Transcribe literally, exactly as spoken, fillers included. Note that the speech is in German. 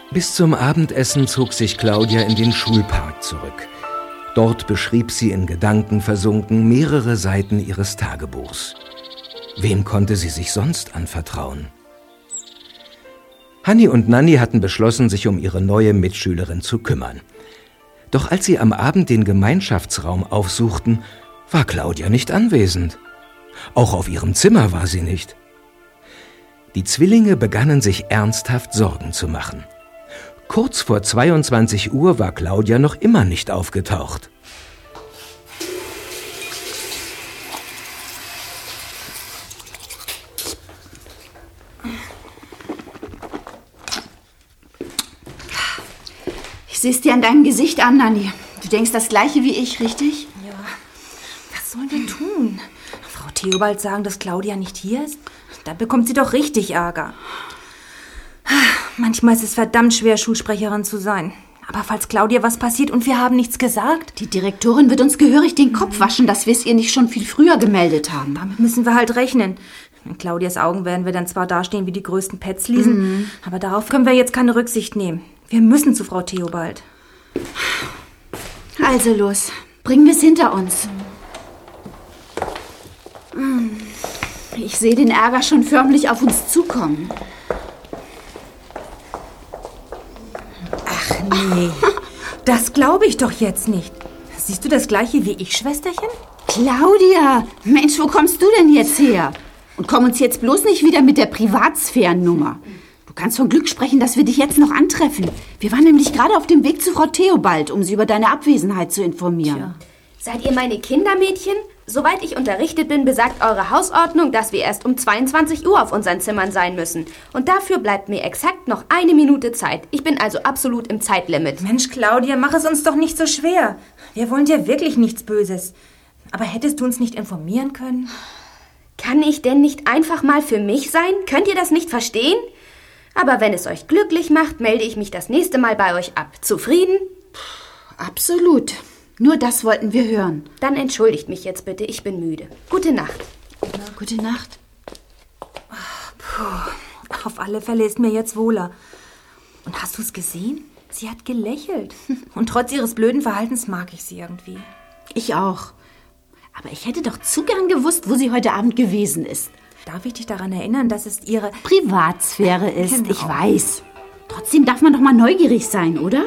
Bis zum Abendessen zog sich Claudia in den Schulpark zurück. Dort beschrieb sie in Gedanken versunken mehrere Seiten ihres Tagebuchs. Wem konnte sie sich sonst anvertrauen? Hanni und Nanni hatten beschlossen, sich um ihre neue Mitschülerin zu kümmern. Doch als sie am Abend den Gemeinschaftsraum aufsuchten, war Claudia nicht anwesend. Auch auf ihrem Zimmer war sie nicht. Die Zwillinge begannen sich ernsthaft Sorgen zu machen. Kurz vor zweiundzwanzig Uhr war Claudia noch immer nicht aufgetaucht. Ich sehe es dir an deinem Gesicht an, Nanni. Du denkst das Gleiche wie ich, richtig? Ja. Was sollen wir tun? Frau Theobald sagen, dass Claudia nicht hier ist? Da bekommt sie doch richtig Ärger. Manchmal ist es verdammt schwer, Schulsprecherin zu sein. Aber falls Claudia was passiert und wir haben nichts gesagt... Die Direktorin wird uns gehörig den Kopf waschen, dass wir es ihr nicht schon viel früher gemeldet haben. Damit müssen wir halt rechnen. In Claudias Augen werden wir dann zwar dastehen wie die größten Pätzliesen, mhm. aber darauf können wir jetzt keine Rücksicht nehmen. Wir müssen zu Frau Theobald. Also los, bringen wir es hinter uns. Ich sehe den Ärger schon förmlich auf uns zukommen. Ach nee, das glaube ich doch jetzt nicht. Siehst du das Gleiche wie ich, Schwesterchen? Claudia, Mensch, wo kommst du denn jetzt her? Und komm uns jetzt bloß nicht wieder mit der Privatsphärennummer. Du kannst von Glück sprechen, dass wir dich jetzt noch antreffen. Wir waren nämlich gerade auf dem Weg zu Frau Theobald, um sie über deine Abwesenheit zu informieren. Tja. Seid ihr meine Kindermädchen? Soweit ich unterrichtet bin, besagt eure Hausordnung, dass wir erst um zweiundzwanzig Uhr auf unseren Zimmern sein müssen. Und dafür bleibt mir exakt noch eine Minute Zeit. Ich bin also absolut im Zeitlimit. Mensch, Claudia, mach es uns doch nicht so schwer. Wir wollen dir wirklich nichts Böses. Aber hättest du uns nicht informieren können? Kann ich denn nicht einfach mal für mich sein? Könnt ihr das nicht verstehen? Aber wenn es euch glücklich macht, melde ich mich das nächste Mal bei euch ab. Zufrieden? Absolut. Nur das wollten wir hören. Dann entschuldigt mich jetzt bitte, ich bin müde. Gute Nacht. Na, gute Nacht. Puh, auf alle Fälle ist mir jetzt wohler. Und hast du es gesehen? Sie hat gelächelt. Und trotz ihres blöden Verhaltens mag ich sie irgendwie. Ich auch. Aber ich hätte doch zu gern gewusst, wo sie heute Abend gewesen ist. Darf ich dich daran erinnern, dass es ihre Privatsphäre ist? Genau. Ich weiß. Trotzdem darf man doch mal neugierig sein, oder?